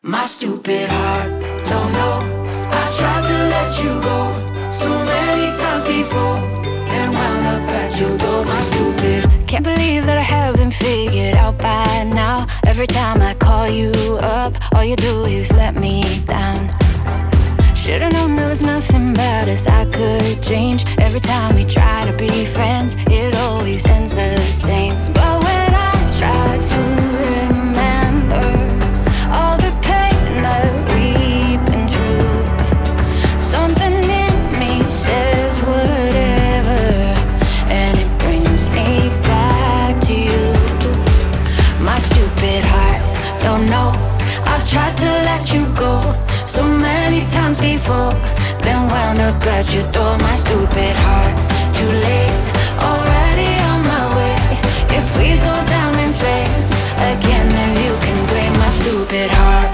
My stupid heart, don't know. I've tried to let you go so many times before, then wound up at your door. My stupid. Can't believe that I haven't figured out by now. Every time I call you up, all you do is let me down. Should've known there was nothing about us I could change. Every time we try to be friends, it always ends the same. But when I try to remember all the pain that we've been through, something in me says whatever, and it brings me back to you. My stupid heart, don't know. I've tried to let you go so many times before, then wound up at your door. My stupid heart, too late, already on my way. If we go down in flames again, then you can blame my stupid heart.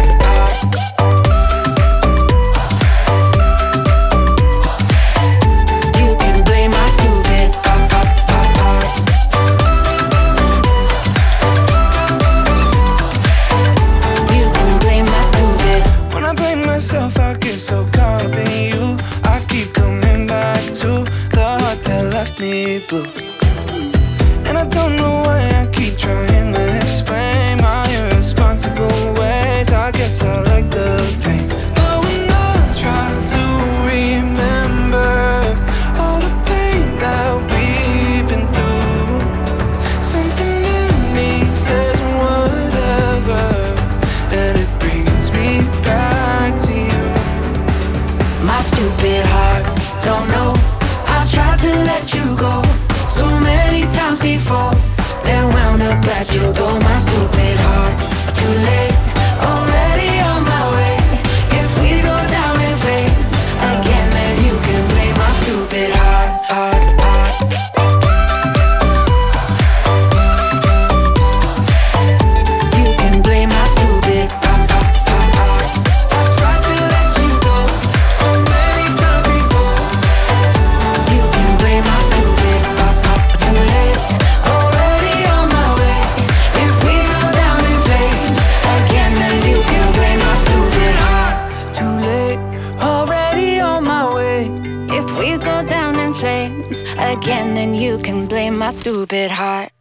You can blame my stupid heart. You can blame my stupid. When I blame myself, I get so caught up in you. I keep coming back to the heart that left me blue. And I don't know why I keep trying to explain my irresponsible ways. I guess I like the pain. But when I try to remember all the pain that we've been through, something in me says whatever, and it brings me back to you. My stupid heart, don't know. I've tried to let you go so many times before, then wound up at your door. My stupid heart, too late, already on my way. If we go down in flames again, then you can blame my stupid heart. You can blame my stupid heart. I've tried to let you go so many times before. You can blame my stupid heart. Too late, already on my way. If we go down in flames again, then you can blame my stupid heart. Too late, already on my way. If we go down in flames again, then you can blame my stupid heart.